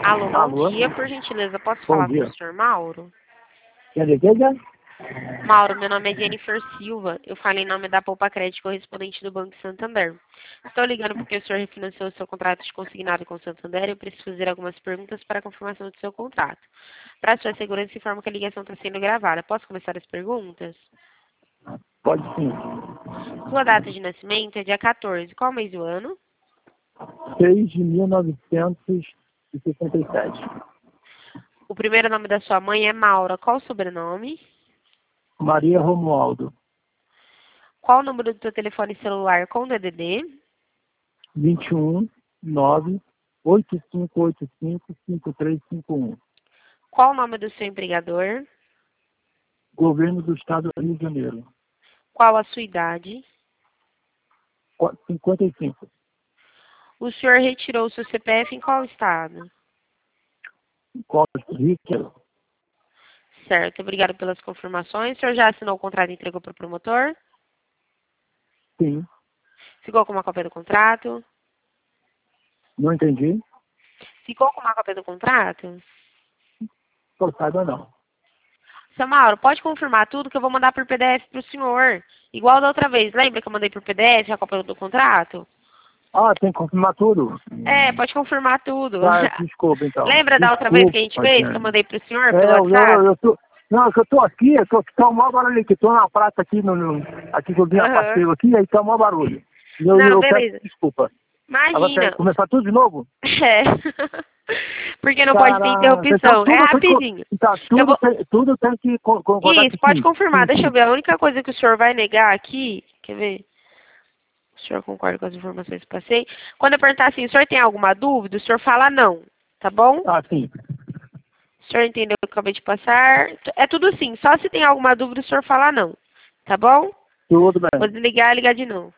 Alô, bom Alô? dia, por gentileza, posso Bom falar com dia. o senhor Mauro? Quer dizer, que já? Mauro, meu nome é Jennifer Silva, eu falo em nome da Poupa Crédito correspondente do Banco Santander. Estou ligando porque o senhor refinanciou o seu contrato de consignado com o Santander e eu preciso fazer algumas perguntas para a confirmação do seu contrato. Para sua segurança, informo que a ligação está sendo gravada. Posso começar as perguntas? Pode sim. Sua data de nascimento é dia 14. Qual mês do ano? 6 de 1967. O primeiro nome da sua mãe é Maura. Qual o sobrenome? Maria Romualdo. Qual o número do seu telefone celular com DDD? 21 9 8585 5351. Qual o nome do seu empregador? Governo do Estado do Rio de Janeiro. Qual a sua idade? 55. O senhor retirou o seu CPF em qual estado? Costa Rica. Certo, obrigado pelas confirmações. O senhor já assinou o contrato e entregou para o promotor? Sim. Ficou com uma cópia do contrato? Não entendi. Ficou com uma cópia do contrato? Só saiba não. Seu Mauro, pode confirmar tudo que eu vou mandar por PDF para o senhor. Igual da outra vez. Lembra que eu mandei por PDF a cópia do contrato? Ah, tem que confirmar tudo? É, pode confirmar tudo. Tá, desculpa então. Lembra da outra vez que a gente Desculpa, fez, que eu gente. mandei para o senhor pelo Eu WhatsApp? tô. Não, é que eu tô aqui, tá um maior barulho aqui, tô na praça aqui, aqui que eu vim a Aham. passeio aqui, aí tá um maior barulho. Não, Eu peço beleza. desculpa. Agora Imagina. começar tudo de novo? É. Porque não pode ter Caraca, então interrupção. É rapidinho. Eu vou... tudo tem que concordar Isso, pode sim. confirmar. Sim, Deixa eu sim. ver. A única coisa que o senhor vai negar aqui, quer ver? O senhor concorda com as informações que passei? Quando eu perguntar assim, o senhor tem alguma dúvida, o senhor fala não, tá bom? Ah, sim. O senhor entendeu o que eu acabei de passar? É tudo sim. Só se tem alguma dúvida, o senhor fala não, tá bom? Tudo Vou bem. desligar e ligar de novo.